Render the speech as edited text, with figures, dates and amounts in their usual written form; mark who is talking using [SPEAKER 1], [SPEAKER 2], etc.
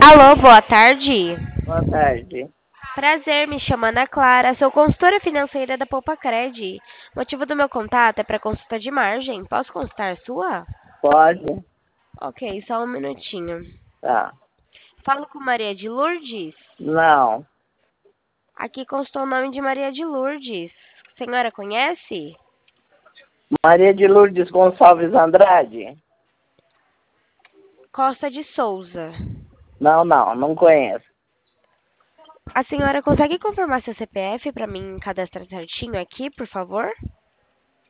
[SPEAKER 1] Alô, boa tarde.
[SPEAKER 2] Boa tarde.
[SPEAKER 1] Prazer, me chamo Ana Clara, sou consultora financeira da Poupacred. O motivo do meu contato é para consulta de margem. Posso consultar a sua?
[SPEAKER 2] Pode?
[SPEAKER 1] Ok, só um minutinho.
[SPEAKER 2] Tá.
[SPEAKER 1] Falo com Maria de Lourdes?
[SPEAKER 2] Não.
[SPEAKER 1] Aqui constou o nome de Maria de Lourdes. A senhora conhece?
[SPEAKER 2] Maria de Lourdes Gonçalves Andrade?
[SPEAKER 1] Costa de Souza.
[SPEAKER 2] Não conheço.
[SPEAKER 1] A senhora consegue confirmar seu CPF para mim cadastrar certinho aqui, por favor?